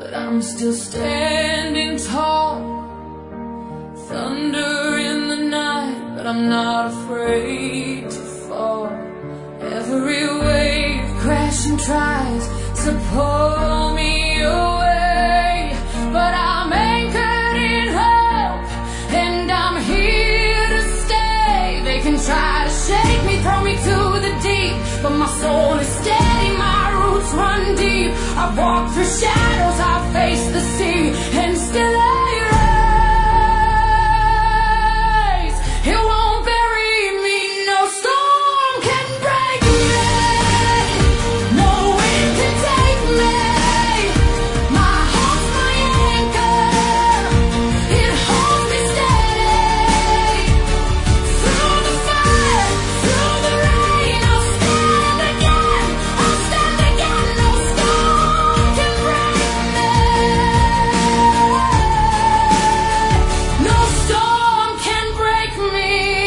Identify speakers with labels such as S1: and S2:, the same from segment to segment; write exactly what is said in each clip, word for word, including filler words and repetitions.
S1: but I'm still standing tall. Thunder in the night, but I'm not afraid to fall. Every wave crashing tries to pull me away, but I'm anchored in hope, and I'm here to stay. They can try to shake me, throw me to the deep, but my soul is steady, my roots run deep. I walk through shadows, I face the sea, and still I rise. It won't bury me, no storm can break me, no wind can take me. My heart's my anchor, it holds me steady. Through the fire, through the rain, I'll stand again, I'll stand again. No storm can break me, no storm can break me.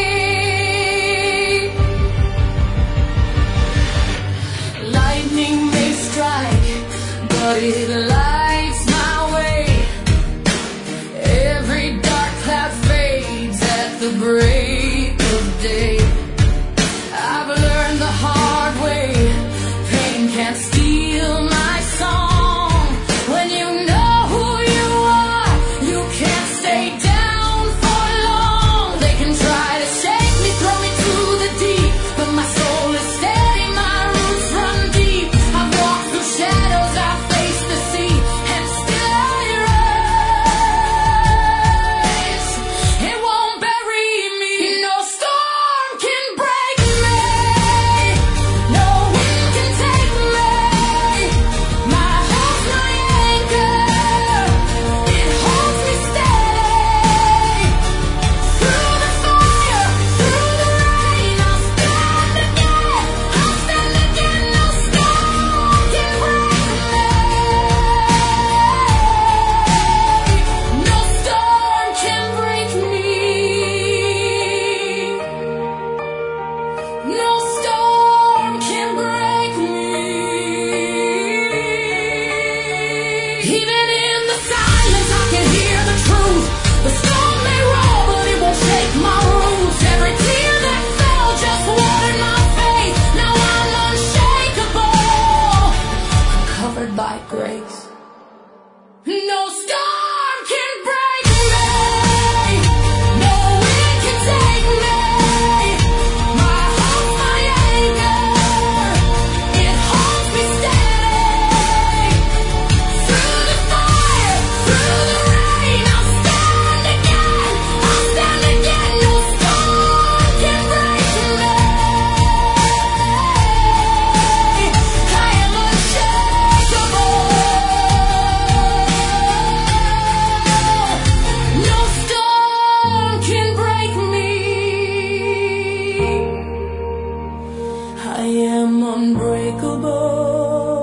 S1: Lightning may strike, but it lights my way. Every dark cloud fades at the break of day. I've learned the hard way, pain can't steal my song. When you know who you are, you can't stay down for long. They can try to shake me, throw me to the deep, but my soul is steady, my roots run deep. I walk through shadows, I face the sea, and still I rise. It won't bury me, no storm can break me, no wind can take me. My heart's my anchor, it holds me steady. Through the fire, through the rain, I'll stand again, I'll stand again. No storm can break me, no storm can break me, no storm can break me. Even in the silence, I can hear the truth. The storm may roll, but it won't shake my roots. Every tear that fell just watered my faith. Now I'm unshakable, I'm covered by grace. No storm can break me, no wind can take me. My heart's my anchor, it holds me steady. Through the fire, through the rain, I'll stand again, I'll stand again. No storm can break me, I am unshakable. No storm can break me, I am unbreakable.